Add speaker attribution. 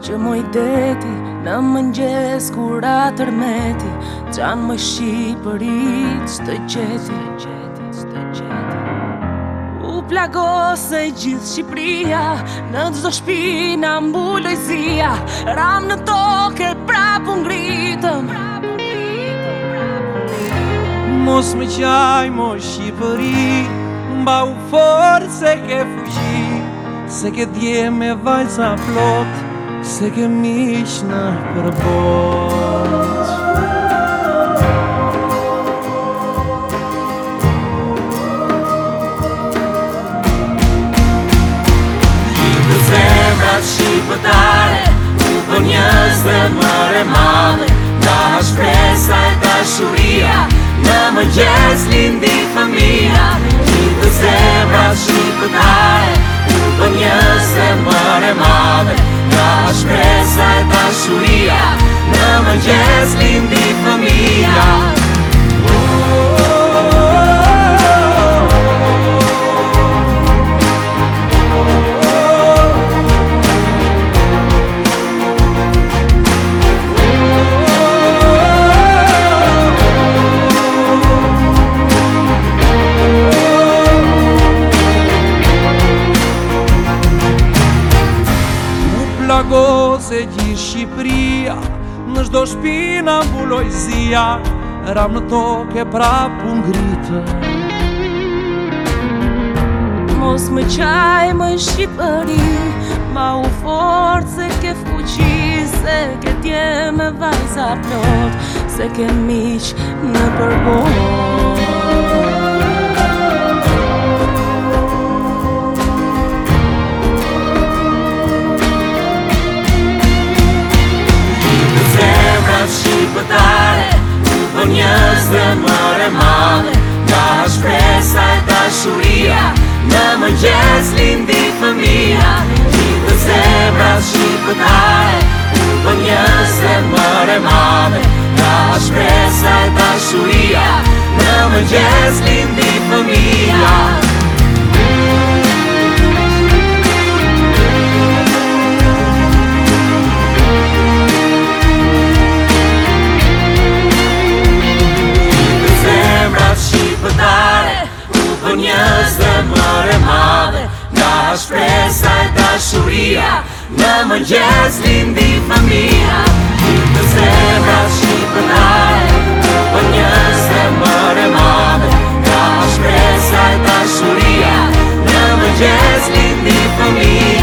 Speaker 1: që moj deti në mëngjes kur atërmeti qanë më Shqipërit s'të gjeti. U plagose gjithë Shqipëria, në çdo shtëpi na mbuloj zia, ram në tokë prap u ngritëm.
Speaker 2: Mos më qaj mo Shqipëri, mba u forë se ke fuqi, se ke dje me vajza plot, se ke miq në përbot.
Speaker 1: Gjithë zemrat shqipëtare u bën njerëz dhe mëre madhe, nga shpresa e dashuria në mëngjes lindi fëmia. Gjithë zemrat shqipëtare u bën njerëz dhe mëre madhe, nga shpresa e dashuria në mëngjes lindi fëmia.
Speaker 2: Plagose gjithë Shqipëria, në çdo shtëpi na mbuloj zia, ram në tokë prap u ngritëm.
Speaker 1: Mos më qaj më Shqipëri, ma u fortë se ke fuqi, se ke dje me vajza plot, se ke miq në përbot. Shqipëtare u bën njerëz dhe mëre madhe, nga shpresa e dashuria në mëngjes lindi fëmia. Gjithë zemrat shqipëtare u bën njerëz dhe mëre madhe, nga shpresa e dashuria në mëngjes lindi fëmia. Njerëz dhe mëre madhe, nga shpresa e dashuria në mëngjes lindi fëmia. Gjithë zemrat shqipëtare u bën njerëz dhe mëre madhe, nga shpresa e dashuria në mëngjes lindi fëmia.